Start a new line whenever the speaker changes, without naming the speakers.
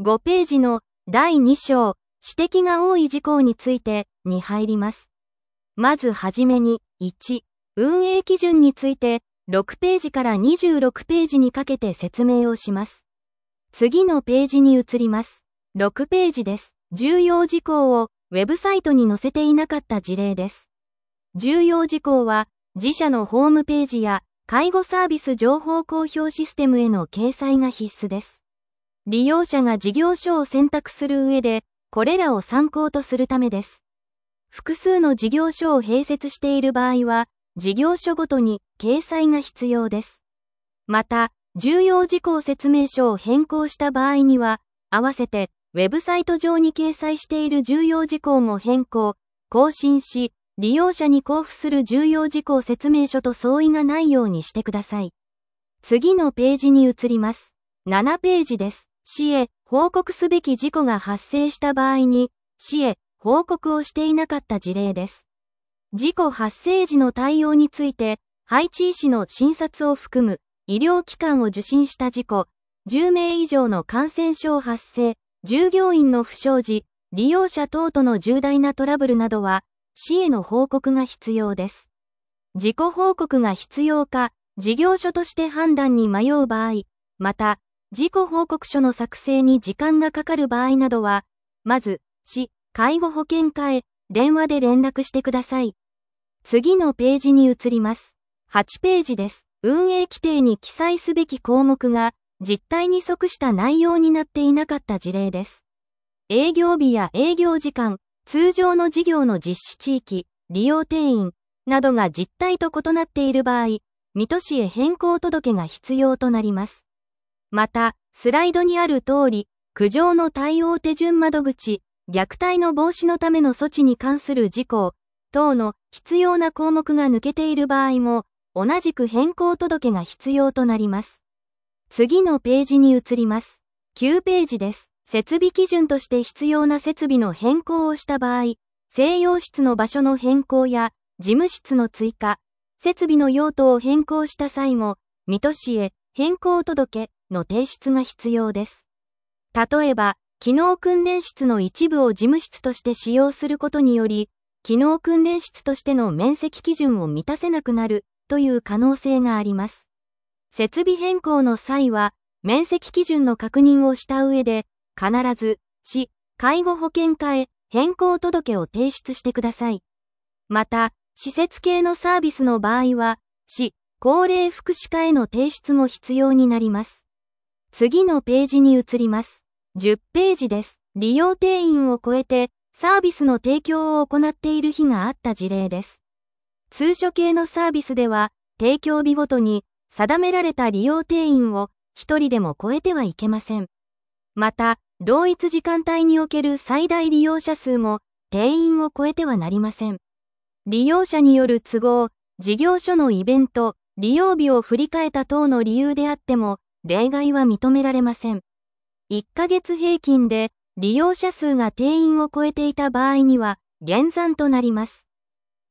5ページの第2章、指摘が多い事項についてに入ります。まずはじめに、1、運営基準について6ページから26ページにかけて説明をします。次のページに移ります。6ページです。重要事項をウェブサイトに載せていなかった事例です。重要事項は自社のホームページや介護サービス情報公表システムへの掲載が必須です。利用者が事業所を選択する上で、これらを参考とするためです。複数の事業所を併設している場合は、事業所ごとに掲載が必要です。また、重要事項説明書を変更した場合には、合わせてウェブサイト上に掲載している重要事項も変更、更新し、利用者に交付する重要事項説明書と相違がないようにしてください。次のページに移ります。7ページです。市へ報告すべき事故が発生した場合に、市へ報告をしていなかった事例です。事故発生時の対応について、配置医師の診察を含む医療機関を受診した事故、10名以上の感染症発生、従業員の不祥事、利用者等との重大なトラブルなどは、市への報告が必要です。事故報告が必要か、事業所として判断に迷う場合、また、事故報告書の作成に時間がかかる場合などは、まず、市、介護保険課へ電話で連絡してください。次のページに移ります。8ページです。運営規定に記載すべき項目が実態に即した内容になっていなかった事例です。営業日や営業時間、通常の事業の実施地域、利用定員などが実態と異なっている場合、水戸市へ変更届が必要となります。また、スライドにある通り、苦情の対応手順窓口、虐待の防止のための措置に関する事項等の必要な項目が抜けている場合も、同じく変更届が必要となります。次のページに移ります。9ページです。設備基準として必要な設備の変更をした場合、静養室の場所の変更や事務室の追加、設備の用途を変更した際も、水戸市へ変更届の提出が必要です。例えば、機能訓練室の一部を事務室として使用することにより、機能訓練室としての面積基準を満たせなくなるという可能性があります。設備変更の際は、面積基準の確認をした上で、必ず、市、介護保険課へ変更届を提出してください。また、施設系のサービスの場合は、市、高齢福祉課への提出も必要になります。次のページに移ります。10ページです。利用定員を超えて、サービスの提供を行っている日があった事例です。通所系のサービスでは、提供日ごとに定められた利用定員を一人でも超えてはいけません。また、同一時間帯における最大利用者数も定員を超えてはなりません。利用者による都合、事業所のイベント、利用日を振り替えた等の理由であっても、例外は認められません。1ヶ月平均で利用者数が定員を超えていた場合には、減算となります。